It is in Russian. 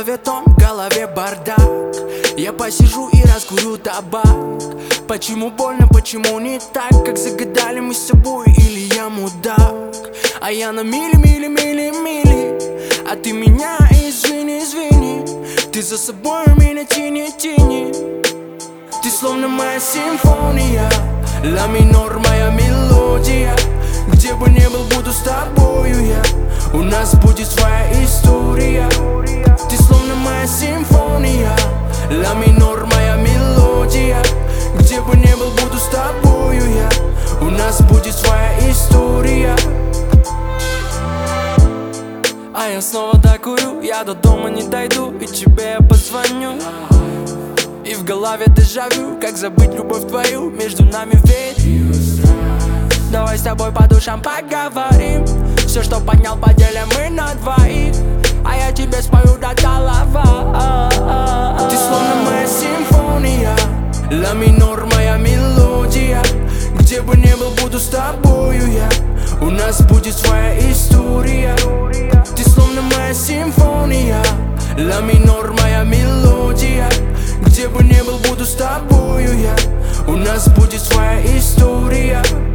клавиатон, в голове бардак. Я посижу и раскурю табак. Почему больно, почему не так, как загадали мы с собой, или я мудак? А я на мили, а ты меня извини. Ты за собой меня тяни. Ты словно моя симфония, ля минор, моя мелодия. Где бы ни был, буду с тобою я. У нас будет своя история. Ты словно моя симфония, ля минор, моя мелодия. Где бы ни был, буду с тобою я. У нас будет своя история. А я снова докурю, я до дома не дойду, и тебе я позвоню. И в голове дежавю, как забыть любовь твою, между нами ведь. Давай с тобой по душам поговорим. Все, что поднял, поделим мы на двоих. А я тебе спою до талова. Ты словно моя симфония, ля минор, моя мелодия. Где бы ни был, буду с тобою я. У нас будет своя история. Ты словно моя симфония, ля минор, моя мелодия. Где бы ни был, буду с тобою я. У нас будет своя история.